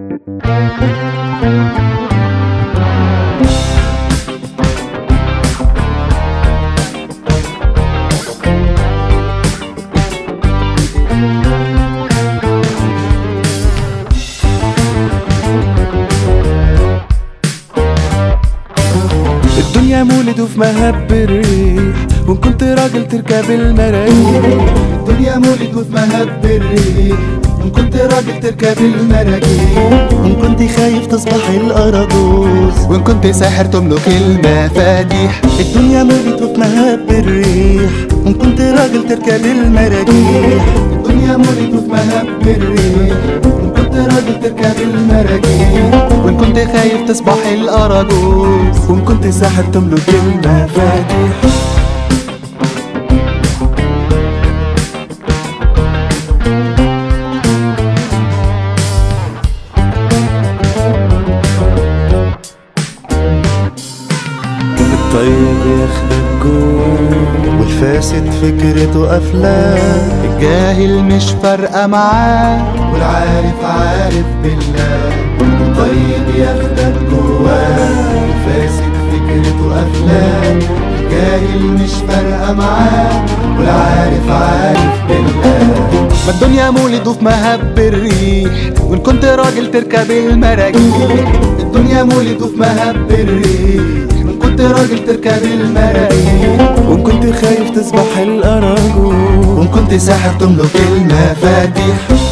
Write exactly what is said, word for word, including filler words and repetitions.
الدنيا مولد وفي مهب الريح، وإن كنت راجل تركب المراجيح. الدنيا مولد وفي مهب الريح، وإن كنت راجل تركب المراجيح. وإن كنت خايف تصبح الأراجوز، وإن كنت ساحر تملك المفاتيح. الدنيا مولد وفي مهب الريح، وإن كنت راجل تركب المراجيح. الدنيا مولد وفي مهب الريح، وإن كنت راجل تركب المراجيح. وإن كنت خايف تصبح الأراجوز، وإن كنت ساحر تملك المفاتيح. الطيب ياخدك جواه، والفاسد فكرته أفلام. الجاهل مش فارقة معاه، والعارف عارف بالله. الطيب ياخدك جواه، الفاسد فكرته أفلام. الجاهل مش فارقة معاه، والعارف عارف بالله. ما الدنيا مولد وفي مهب الريح، وإن كنت راجل تركب المراجيح. الدنيا مولد وفي مهب الريح، وإن كنت راجل تركب المراجيح. وإن كنت خايف تصبح الأراجوز، وإن كنت ساحر تملك المفاتيح.